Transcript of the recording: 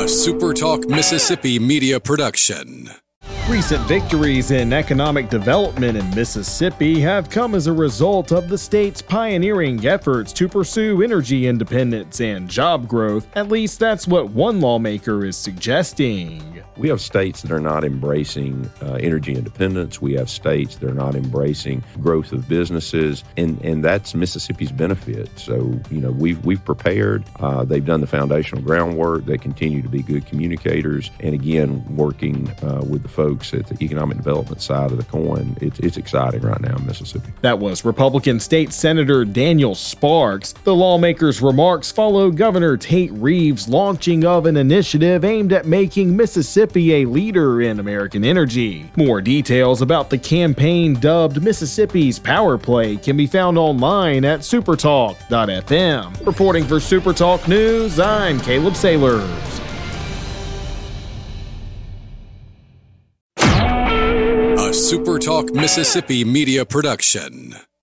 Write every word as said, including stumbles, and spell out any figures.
SuperTalk Mississippi media production. Recent victories in economic development in Mississippi have come as a result of the state's pioneering efforts to pursue energy independence and job growth. At least that's what one lawmaker is suggesting. We have states that are not embracing uh, energy independence. We have states that are not embracing growth of businesses, and, and that's Mississippi's benefit. So, you know, we've, we've prepared. Uh, they've done the foundational groundwork. They continue to be good communicators. And again, working uh, with the folks at the economic development side of the coin, it's, it's exciting right now in Mississippi. That was Republican State Senator Daniel Sparks. The lawmaker's remarks follow Governor Tate Reeves' launching of an initiative aimed at making Mississippi a leader in American energy. More details about the campaign dubbed Mississippi's Power Play can be found online at supertalk dot f m. Reporting for SuperTalk News, I'm Caleb Sailors. A SuperTalk Mississippi media production.